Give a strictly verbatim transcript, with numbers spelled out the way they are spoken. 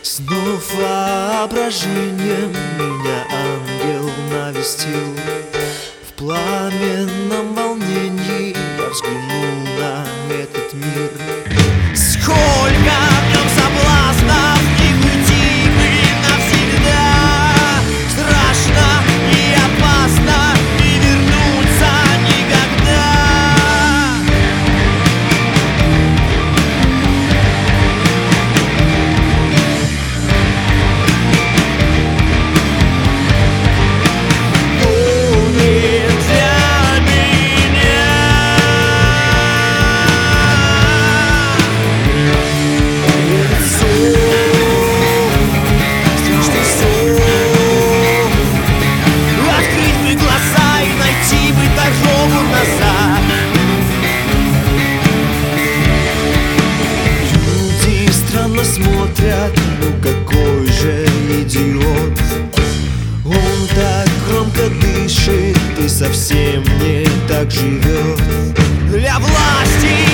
Снов воображением меня ангел навестил. В пламенном волнении я взглянул на этот мир. Сколько в нем соблазнов, не уйти бы навсегда. Страшно и опасно, не вернуться никогда. Смотрят, ну какой же идиот. Он так громко дышит и совсем не так живет. Для власти